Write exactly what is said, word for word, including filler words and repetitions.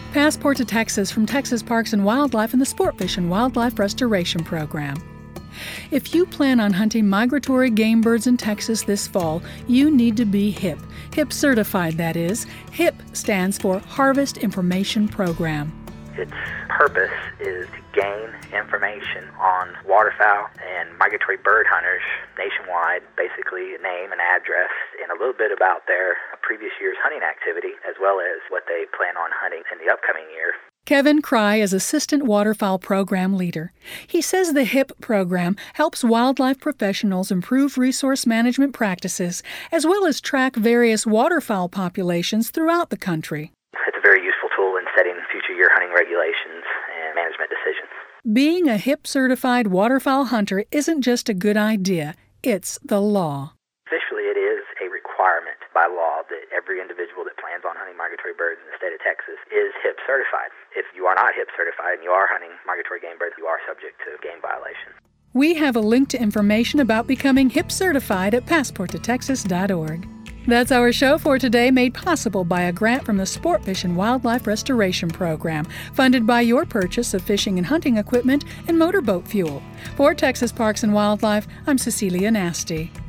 Passport to Texas from Texas Parks and Wildlife and the Sportfish and Wildlife Restoration Program. If you plan on hunting migratory game birds in Texas this fall, you need to be HIP. HIP certified, that is. HIP stands for Harvest Information Program. Its purpose is to gain information on waterfowl and migratory bird hunters nationwide, basically a name and address, and a little bit about their previous year's hunting activity, as well as what they plan on hunting in the upcoming year. Kevin Cry is Assistant Waterfowl Program Leader. He says the HIP program helps wildlife professionals improve resource management practices, as well as track various waterfowl populations throughout the country. It's a very useful tool in setting future year hunting regulations and management decisions. Being a HIP-certified waterfowl hunter isn't just a good idea, it's the law. Officially, it is a requirement by law that every individual that plans on hunting migratory birds in the state of Texas is HIP certified. If you are not HIP certified and you are hunting migratory game birds, you are subject to game violations. We have a link to information about becoming HIP certified at passport to texas dot org. That's our show for today, made possible by a grant from the Sportfish and Wildlife Restoration Program, funded by your purchase of fishing and hunting equipment and motorboat fuel. For Texas Parks and Wildlife, I'm Cecilia Nasty.